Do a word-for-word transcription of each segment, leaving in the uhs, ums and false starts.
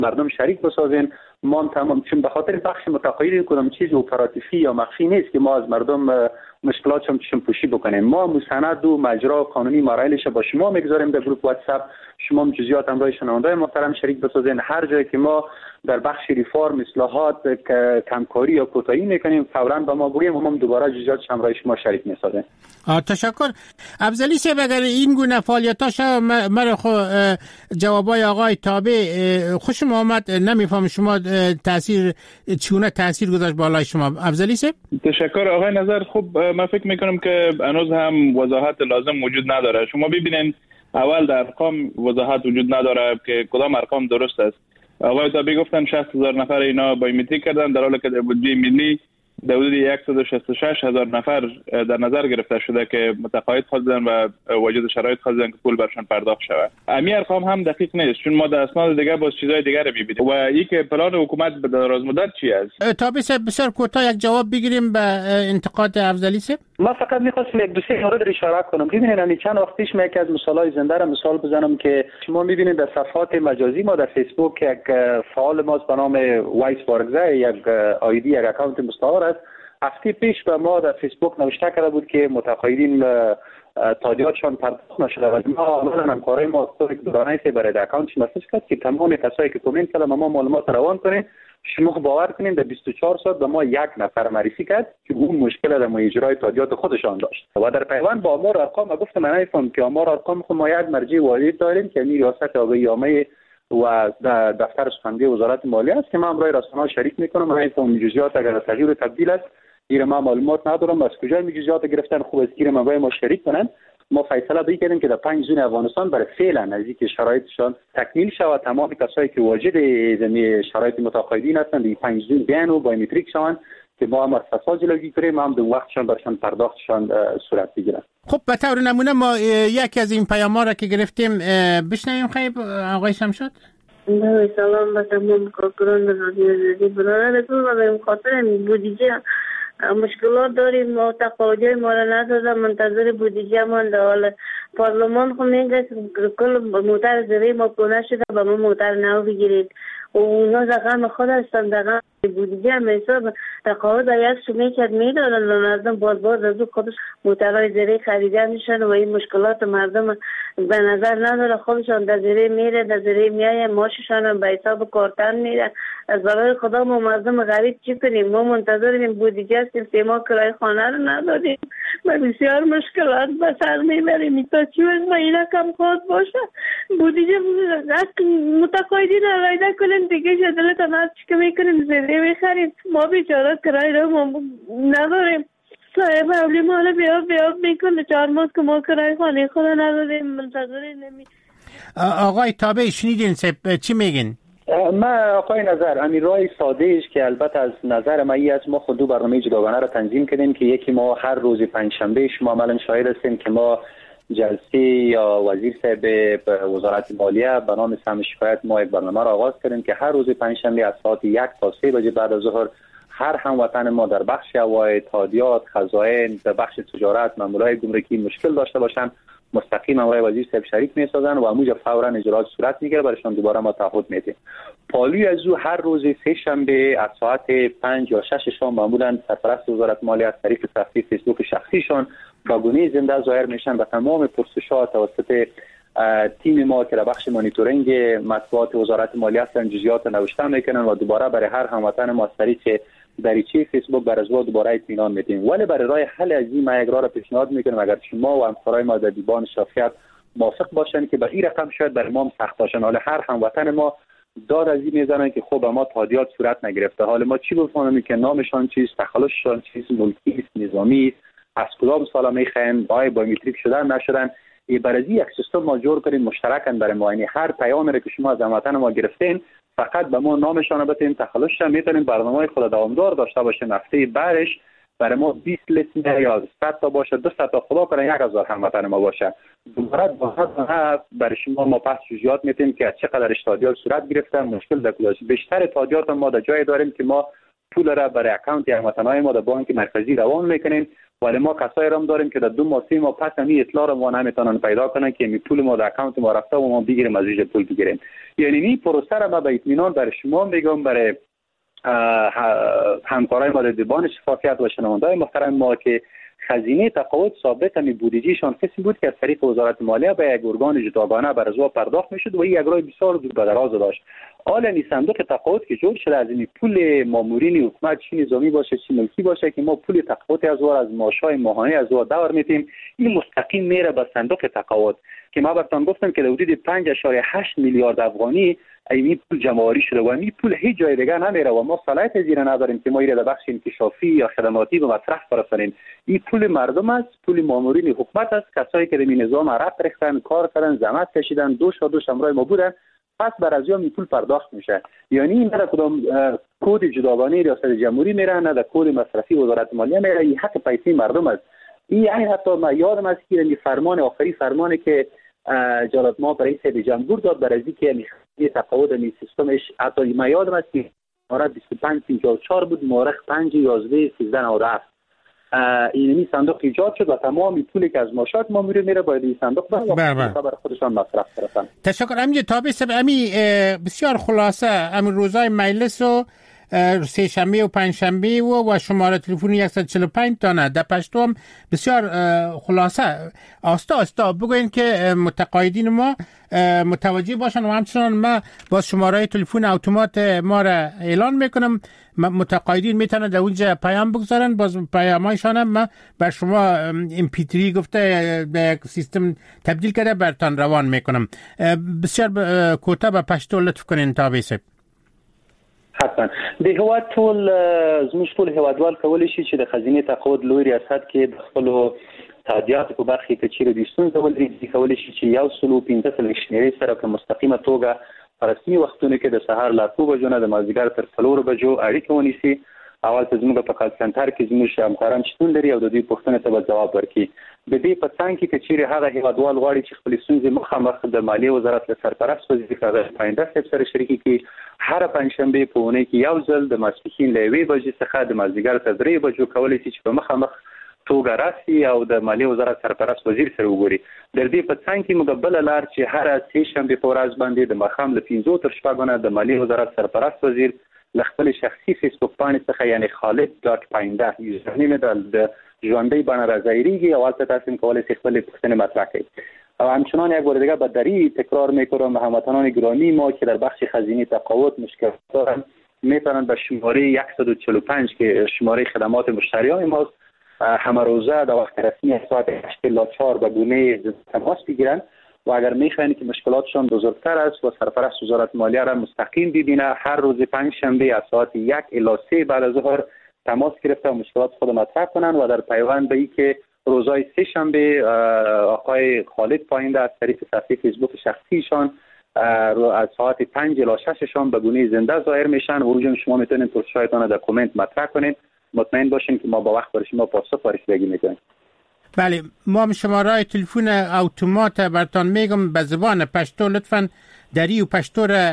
مردم شریک بسازین. ما تمام چون به خاطر بخش متقاعد کدام چیز اپراتیفی یا مخفی نیست که ما از مردم مشکلات هم چشم پوشی بکنیم. ما مستند و مجرا قانونی مراحلش با شما میگذاریم در گروه واتساپ. شما هم جزئیات همراه شنونده‌های محترم شریک بسازین. هر جایی که ما در بخش ریفارم اصلاحات کمکاری یا کوتاهی میکنیم فوراً به ما بگیم، ما هم دوباره جزئیات همراه شما شریک میسازیم. تشکر. افضلی صاحب، اگر این گونه فعالیتاش مرا خو جوابای آقای تابع خوشم آمد، نمیفهم شما تاثیر چونه تاثیر گذاشت بالای شما. افضلی صاحب تشکر آقای نظر. خب من فکر میکنم که هنوز هم وضاحت لازم وجود نداره. شما ببینین اول در ارقام وضاحت وجود نداره که کدام ارقام درست است. آقای تابع گفتن شصت هزار نفر اینا بایومتریک کردن، در حالی که در بودجه ملی در حدود صد و شصت و شش هزار نفر در نظر گرفته شده که متقاعد خواستن و واجد شرایط خواستن که پول برشان پرداخت شود. امی ارقام هم دقیق نیست، چون ما در اسناد دیگه باز چیزای دیگه رو می‌بینیم. و اینکه پلان حکومت به دراز مدت چی است؟ تابع صاحب بسیار کوتاه یک جواب بگیریم به انتقاد افضلی صاحب. ما فقط می‌خواستم یک دو سه مورد اشاره کنم. ببینید همین چند وقت پیش من یکی از مثالای زنده را مثال بزنم که شما می‌بینید در صفحات مجازی ما در فیسبوک یک فعال ماست به نام وایس بارگزای، یک آیدی یک اکانت مستعار است. هفته پیش به ما در فیسبوک نوشته کرده بود که متقاعدین تادیاتشان پرداخت نشده و ما عملا همکارای ما دورانه سی برای اکانتش مسیج کرد که تمام کسایی که کامنت کردن ما معلومات روان کنین. شما باور کنین در بیست و چهار ساعت به ما یک نفر معرفی کرد که اون مشکل در اجرای تادیات خودشان داشت و در پیوند با آمار ارقام گفتم من نمیفهم که آمار ارقام خود ما یک مرجع واحد داریم که این ریاست آقای یامه و دفتر سخنگوی وزارت مالیه است که من برای رسانه‌ها شریک میکنم. من نمیفهم جزئیات اگر تغییر و تبدیل است گیر ما معلومات ندارم از کجا می جزئیات گرفتن. خوب است گیر ما با ما شریک کنن. ما فیصله به کردیم که در پنج زون افغانستان برای فعلا نزدیک شرایطشان تکمیل شود. تمام کسایی که واجد زمین شرایط متقاعدین هستند این پنج زون بیان و بایومتریک شوند که ما هم از فساد جلوگیری کنیم، هم در وقتشان برشان پرداختشان صورت بگیرد. خب به طور نمونه ما یکی از این پیام‌ها را که گرفتیم بشنویم. خیلی آقای شمشاد. سلام به تمام کارکنان رادیو زدی برادر تو به خاطر بودجه مشکلات داریم. ما تقاضای ما را ندادن، منتظر بودجه مانده. حالا پارلمان خو میگه کل موتر زری ما پونه شده به ما موتر نو بگیرید و اونا زغم خود هستن زغم بودجه هم حساب تقاضا یک شمی کرد میدادن و مردم باز باز از خودش موترهای زری خریده میشن و این مشکلات مردم به نظر نداره. خودشان در زری میره در زری میایه ماششان به حساب کارتن میره. از برای خدا ما مردم غریب چی کنیم؟ ما منتظریم بودجه هستیم که ما کرای خانه رو ندادیم. ما بسیار مشکلات به سر میبریم. تا چی وقت ما اینا کم خود باشه بودجه متقاعدین رایده کنیم دیگه شدلتان از چی که میکنیم زری میخریم. ما بیچاره کرای رو ما نداریم. صاحب اولی مالا بیاب بیاب میکنه چهار ماه که ما کرای خانه خدا نداریم منتظریم نمی. آقای تابع شنیدین چی میگین؟ من آقای نظر همین رای ساده ایش که البته از نظر ما ای از ما خود دو برنامه جداگانه را تنظیم کردیم که یکی ما هر روز پنجشنبه شما عملا شاهد هستیم که ما جلسه یا وزیر صاحب وزارت مالیه به نام سهم شکایت ما یک برنامه را آغاز کردیم که هر روز پنجشنبه از ساعت یک تا سه بجه بعد از ظهر هر هموطن ما در بخش عواید، تادیات، خزائن، در بخش تجارت، مامورای گمرکی مشکل داشته باشند مستقیم آقای وزیر صاحب شریک میسازن و اموجه فورا اجرات صورت میگیره برایشان دوباره ما تعهد میدیم. پالوی از او هر روز سه شنبه از ساعت پنج یا شش شام معمولا سرپرست وزارت مالیه از طریق صفحه فیسبوک شخصیشان با گونه زنده ظاهر میشن و تمام پرسش‌ها توسط تیم ما که در بخش مانیتورینگ مطبوعات وزارت مالیه هستن جزئیات نوشته میکنن و دوباره برای هر هموطن ما از طریق دریچه فیسبوک بر ازوا دوباره اطمینان میدیم. ولی برای راه حل از این ما یک راه را پیشنهاد میکنم اگر شما و همکارای ما در دیوان شافعیت موافق باشن که به این رقم شاید برای ما سخت باشن. حالا هر هموطن ما داد از این میزنن که خب ما تادیات صورت نگرفته، حالا ما چی بفهمیم که نامشان چیست، تخلصشان چیست، ملکی است، نظامی از کدام سال میخواین، آیا بایومتریک شدن نشدن. ای برای یک سیستم ما جور کنیم مشترکاً برای ما، یعنی هر پیامی که شما از هموطن ما گرفتین فقط به ما نامشان بتین، تخلصشان میتونیم برنامه خود دوامدار داشته باشیم. هفته بعدش برای ما بیست لیست یا صد تا باشه، دو صد تا خدا کنه یک هزار هموطن ما باشه. دوباره با برای شما ما پس جزئیات میتیم که چقدر تادیات صورت گرفته، مشکل در کجاست. بیشتر تادیات ما در جای داریم که ما پول را برای اکانت هموطنای ما در بانک مرکزی روان میکنیم ولی ما کسایی را هم داریم که در دو ماه سه ماه پس همین اطلاع را ما نمیتونن پیدا کنن که می پول ما در اکانت ما رفته و ما بگیریم از اینجا پول بگیریم. یعنی این پروسه را ما به اطمینان برای شما میگم، برای همکارای ما در دیوان شفافیت و شنونده‌های محترم ما، که خزینه تقاعد ثابت می بودجهشان کسی بود که از طریق وزارت مالیه به یک ارگان جداگانه بر ازوا پرداخت میشد و این یک راه بسیار دور به دراز داشت. حالا این صندوق تقاعد که جور شده از این پول مامورین حکومت چه نظامی باشه چه ملکی باشه که ما پول تقاعد از وار از معاشهای ماهانه از وار دور میتیم، این مستقیم میره به صندوق تقاعد که ما براتون گفتم که حدود پنج اشاره هشت میلیارد افغانی این پول جمع‌آوری شده و این پول هیچ جای دیگه نمیره و ما صلاحیت زیر نداریم که ما ایره در بخش انکشافی یا خدماتی به مصرف برسانیم. این پول مردم است، پول مامورین حکومت است، کسایی که در این نظام عرق ریختن، کار کردن، زحمت کشیدن، دوش و دوش همراه ما بودن، پس بر از این پول پرداخت میشه. یعنی این نه کدام کد جداگانه ریاست جمهوری میره، نه در کد مصرفی وزارت مالیه میره، این حق پیسه مردم است. این حتی ما یادم است که این فرمان آخری فرمانی که جلال ما برای رئیس جمهور داد برای اینکه این تقاعد این سیستمش، حتی ما یادم است که مورد بیست و پنج پنجاه و چهار بود، مورد پنج یازده سیزده نود و هفت این صندوق ایجاد شد و تمام پولی که از معاشات مامورین میره باید این صندوق برای خودشان مصرف کنن. تشکر. همینجا تابع سب امی بسیار خلاصه امی روزای مجلس و سه شنبه و پنج شنبه و و شماره تلفنی صد و چهل و پنج تانه در پشتو هم بسیار خلاصه آستا آستا بگوین که متقاعدین ما متوجه باشن و همچنان ما با شماره تلفن اتومات ما را اعلان میکنم. متقاعدین میتونن در اونجا پیام بگذارن، باز پیامایشان هم ما بر شما ام پی تری گفته به سیستم تبدیل کرده برتان روان میکنم. بسیار کوتاه به پشتو لطف کنین تابع صاحب. حتما د هواد ټول زموږ ټول هوادوال کولی شي چې د خزینې تقاعد لوی ریاست کې د خپل تادیات په برخه کې چیرې د ستونزې ولري کولی شي چې یو سلو پنځه سلو شمیرې سره په مستقیمه توګه په رسمي وختونو کې د سهار له اته بجو نه د مازدیګر تر څلور بجو اړیکه ونیسي. اول ته زموږ په کال سنټر کې زموږ همکاران شتون لري او د دې پوښتنې ته به ځواب ورکړي. د دې په څنګ کې چې چیرې هغه هیوادوال غواړي چې خپل ستونزې مخامخ د مالیې وزارت له سرپرست وزیر کاغذ پاینده صاحب سره شریکي کړي، هر پنځشنبه په اونۍ کې یو ځل د ماسپښین له یوې بجې څخه د مازدیګر تر درې بجو کولی شي چې په مخامخ توګه راسي او د مالیې وزارت سرپرست وزیر سره وګوري. د دې په څنګ کې موږ بل لار چې هر سه شنبه په ورځ باندې د ماښام له پنځو تر شپږو نه د مالیې وزارت سرپرست وزیر له خپل شخصي فیسبوک باندې څخه یعنی خالد ډاټ پاینده یوزرنیم د ژوندۍ بڼه راځایریږي او هلته تاسو کولی شئ خپل پوښتنې مطرح کړئ. و همچنان یک بار دیگه به دری تکرار میکنم هموطنان گرامی ما که در بخش خزینه تقاعد مشکل دارن میتونن به شماره صد و چهل و پنج که شماره خدمات مشتریان ماست همه روزه در وقت رسمی ساعت هشت الی چهار به گونه تماس بگیرن و اگر میخواین که مشکلاتشان بزرگتر است و سرپرست وزارت مالیه را مستقیم ببینه هر روز پنج شنبه از ساعت یک الی سه بعد از ظهر تماس گرفته و مشکلات خود مطرح کنن و در پیوند به اینکه روزهای سه شنبه آقای خالد پاینده از طریق صفحه فیسبوک شخصیشان از ساعت پنج الی شششان به گونه زنده ظاهر میشن و اونجا شما میتونید پرسش‌هایتان در کامنت مطرح کنید. مطمئن باشین که ما با وقت برای شما پاسخ رسیدگی میکنیم. بله، ما شماره تلفن اتومات براتون میگم به زبان پشتو، لطفاً دری و پشتو را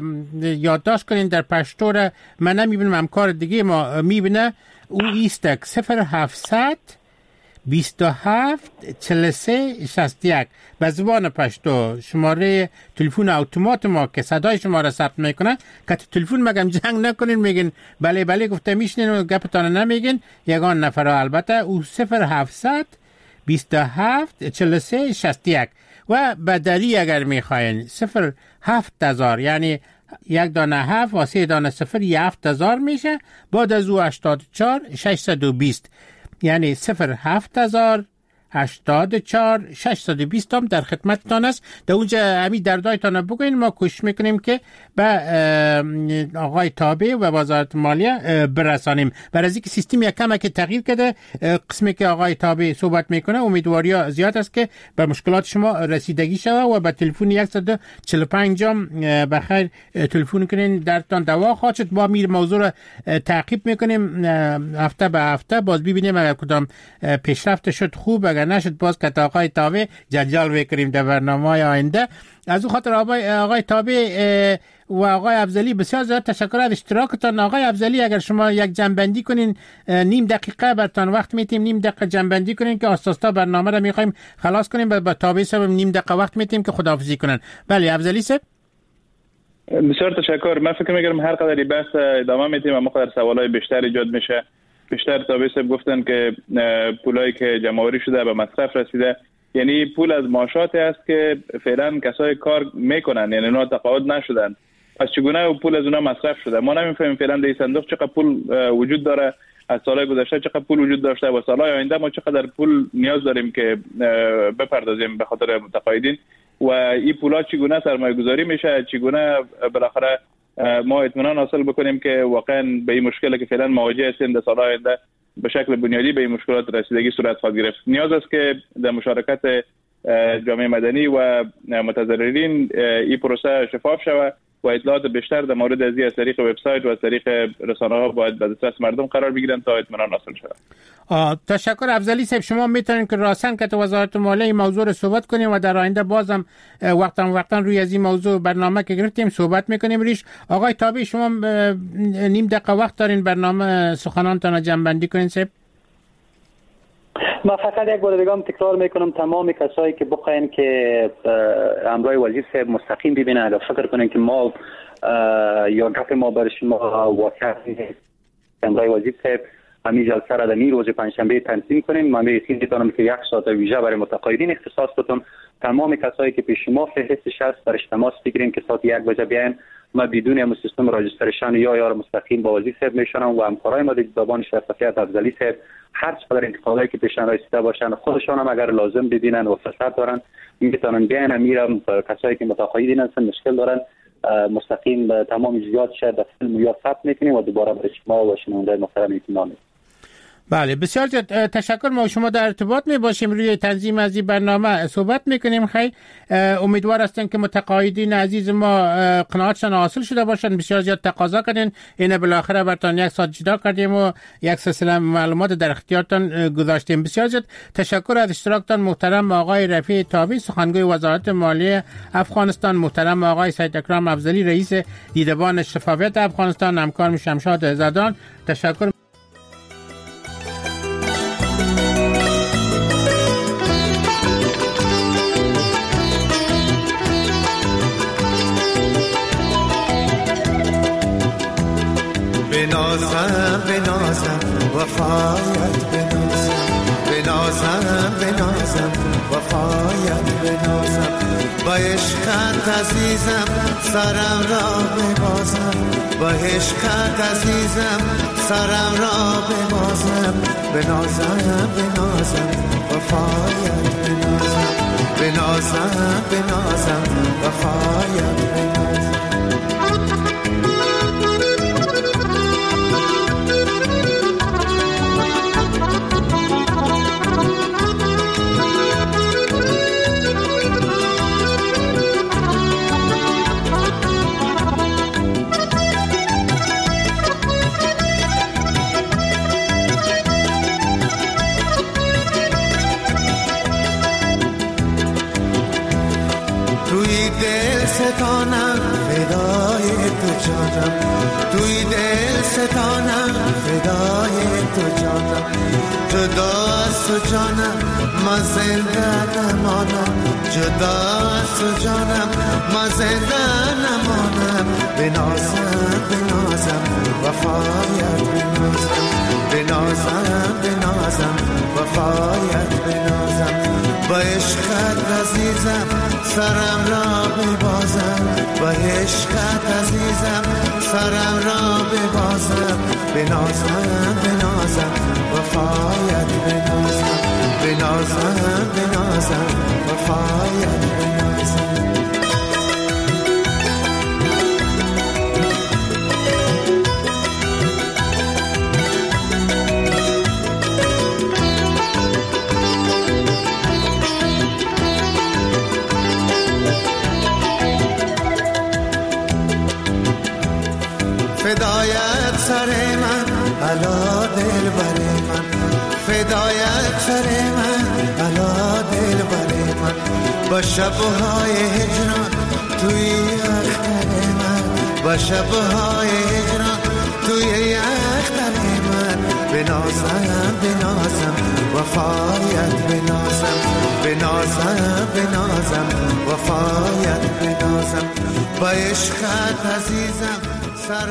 یادداشت کنین. در پشتو را من نمیبینم همکار دیگه ما میبینه، او ایستک صفر هفتصد بیست و هفت چهل و سه شصت و یک به زبان پشتو شماره تلفن اتومات ما که صدای شما را ثبت میکنه. که تلفن مگم جنگ نکنین میگین بله بله گفته میشنین و گپتان نمیگین یگان نفر البته او صفر هفتصد بیست و هفت چهل و سه شصت و یک و بدلی اگر میخواین صفر هفت هزار یعنی یک دانه هفت و سه دانه صفر هفت هزار میشه، بعد از او هشتاد و چهار ششصد و بیست یعنی صفر هفت هزار هشتاد و چهار ششصد و بیست هم در خدمتتان است. در اونجا همین دردایتان بگوین، ما کوشش میکنیم که به آقای تابع و وزارت مالیه برسانیم. برای از اینکه سیستم یک کم که تغییر کرده، قسمی که آقای تابع صحبت میکنه امیدواری زیاد است که به مشکلات شما رسیدگی شود و به تلفن صد و چهل و پنج بخیر تلفن کنین درتان دوا خواهد شد. ما میر موضوع را تعقیب میکنیم هفته به هفته، باز ببینیم اگر کدام پیشرفت شد خوب، اگر نشد باز که آقای تابع جنجال بکنیم در برنامه آینده. از اون خاطر آقای, آقای تابع و آقای افضلی بسیار زیاد تشکر از اشتراکتان. آقای افضلی اگر شما یک جنبندی کنین، نیم دقیقه برتان وقت میتیم، نیم دقیقه جنبندی کنین که آستاستا برنامه رو میخوایم خلاص کنیم. با تابع صاحب نیم دقیقه وقت میتیم که خداحافظی کنن. بله افضلی صاحب. بسیار تشکر. من فکر می‌کنم هر قدری بحث ادامه میتیم اما قدر سوالای بیشتر ایجاد میشه. بیشتر تابع صاحب گفتن که پولایی که جمع‌آوری شده به مصرف رسیده، یعنی پول از معاشات است که فعلا کسای کار میکنن، یعنی اونا تقاعد نشدن، پس چگونه پول از اونا مصرف شده؟ ما نمیفهمیم فعلا در صندوق چقدر پول وجود داره، از سالهای گذشته چقدر پول وجود داشته و سالهای آینده ما چقدر پول نیاز داریم که بپردازیم به خاطر متقاعدین و این پولا چگونه سرمایه گذاری میشه، چگونه بالاخره ما اطمینان حاصل بکنیم که واقعا به این مشکلی که فعلا مواجه هستیم در سالهای آینده به شکل بنیادی به این مشکلات رسیدگی صورت خواهد گرفت. نیاز است که در مشارکت جامعه مدنی و متضررین این پروسه شفاف شود و اطلاعات بیشتر در مورد از از طریق وبسایت و از طریق رسانه‌ها باید به دسترس مردم قرار بگیرن تا اطمینان حاصل شود. تشکر افضلی صاحب. شما میتونید که راسن که تو وزارت مالیه این موضوع رو صحبت کنیم و در آینده بازم وقتا وقتا روی از این موضوع برنامه که گرفتیم صحبت میکنیم ریش. آقای تابعی شما نیم دقیقه وقت دارین برنامه سخنانتان رو جمع‌بندی کنین صاحب. ما فقط یک بار دیگه هم تکرار میکنم تمام کسایی که بخواین که امرای وزیر صاحب مستقیم ببینن و فکر کنن که ما یا گپ ما برای شما واقعا امرای وزیر صاحب همین جلسه را در این روز پنجشنبه تنظیم کنیم. من یقین دارم که یک ساعت ویژه برای متقاعدین اختصاص بدم. تمام کسایی که پیش ما فهرستش هست برش تماس بگیریم که ساعت یک بجه بیاین. ما بدون هم سیستم راجسترشن یا یا مستقیم با وزیر صاحب میشنم و همکارای ما در زبان شفافیت افضلی صاحب هر چقدر انتقادایی که پیشن رسیده باشن خودشان هم اگر لازم ببینن و فرصت دارن میتونن بیان. میرم کسایی که متقاعدین هستن مشکل دارن مستقیم تمام جزئیاتش در فیلم یا ثبت میکنیم و دوباره برای شما و شنونده محترم اطمینان میدیم. بله بسیار تشکر. ما شما در ارتباط می باشیم روی تنظیم از این برنامه صحبت میکنیم. خیلی امیدوار هستیم که متقاعدین عزیز ما قناعتشان حاصل شده باشن. بسیار زیاد تقاضا کردین، اینه بالاخره براتون یک ساعت جدا کردیم و یک سلسله معلومات در اختیارتان گذاشتیم. بسیار زیاد تشکر از اشتراکتان محترم آقای رفیع تابعی سخنگوی وزارت مالیه افغانستان، محترم آقای سید اکرم افضلی رئیس دیدبان شفافیت افغانستان، همکارم شمشاد زدان. تشکر. بنازم بنازم وفایت بنازم، بنازم بنازم وفایت بنازم، با عشقت عزیزم سرم را ببازم، با عشقت عزیزم سرم را ببازم، بنازم بنازم وفایت بنازم، بنازم بنازم وفایت بنازم. ستانم فدای تو جانم، توی دل ستانم فدای تو جانم، جدا از تو جانم ما زنده نمانم، جدا از تو جانم ما زنده نمانم، بنازم بنازم وفایت بنازم، بنازم بنازم وفایت بنازم، با عشقت عزیزم سرم را ببازم، با عشقت عزیزم سرم را ببازم، بنازم بنازم وفایت بنازم، بنازم بنازم وفایت بنازم. فدایت سر من علا دل بر من، فدایت سر من علا دل بر من، با شبهای هجران توی اختر من، و شبهای هجران توی یختر من بنازم بنازم وفایت بنازم بنازم بنازم وفایت بنازم با عشقت عزیزم سر